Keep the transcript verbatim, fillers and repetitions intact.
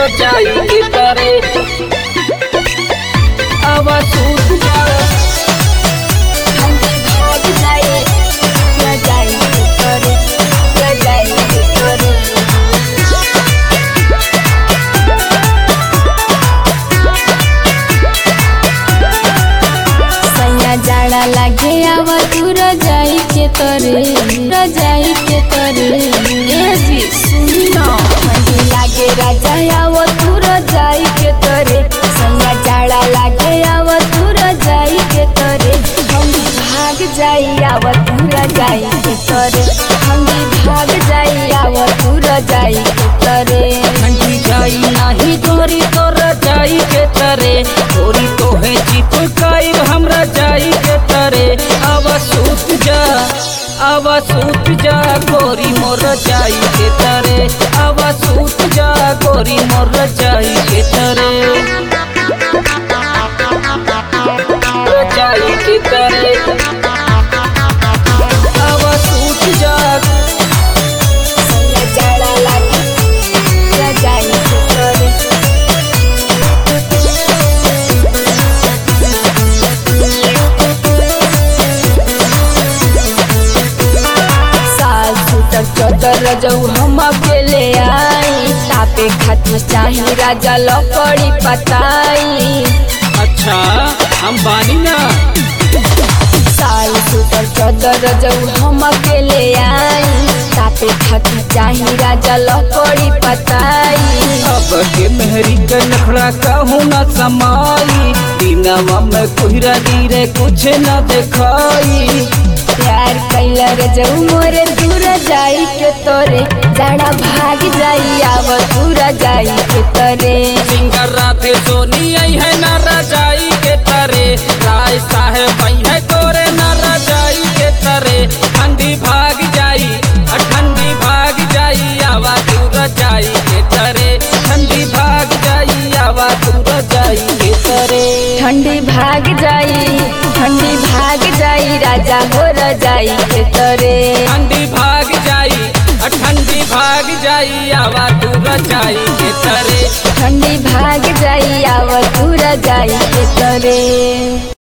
रजाई के तरे अब सूत जा ठंडी भाग जाए रजाई के तरे रजाई के तरे सैया जाड़ा लागे आवा तू रजाई के तरे रजाई के तरे ए जी सुनी ना ठंडी लागे राजा आवा तू रजाई के तरे सैया जाड़ा लागे आवा तू रजाई के तरे ठंडी भाग जाई आवा तू रजाई के तरे ठंडी भाग जाई आवा तू रजाई के तरे ठंडी जाई नाही तोरी तो रजाई के तरे तोरी तो है चिपकाई हम रजाई के तरे अब सूत जा अब सूत जा गोरी मोर रजाई के तरे अब सूत जा गोरी मोर रजाई के तरे रजाई के तरे अब सूत जा सैया जाड़ा लागे रजाई के तरे साल सुतक चदर जऊ हम अकेले आई तापे खातिर चाही राजा लकड़ी पताई अच्छा हम बानी ना साल सुतक चदर जऊ हम अकेले आई तापे खातिर चाही राजा लकड़ी पताई अब के मेहरी के नखड़ा कहूँ न समाई दिनवा में कोहरा गिरे कुछ न दिखाई प्यार कैलर जऊ मोरे दूर जाई के तोरे जाड़ा भाग जाई आव दूर जाई के तोरे सिंगर राधे सोनी आई है न रजाई के तरे राय साहेब आई है तोरे न रजाई के तरे ठंडी भाग जाई अ ठंडी भाग जाई आवा तू रजाई के तरे ठंडी भाग जाई आवा तू रजाई के तरे ठंडी भाग जाई ठंडी भाग जाई राजा हो रजाई के तोरे ठंडी भाग जाई अ ठंडी भाग जाई आवा तू रजाई के तरे ठंडी भाग जाई आव तू रजाई के तोरे।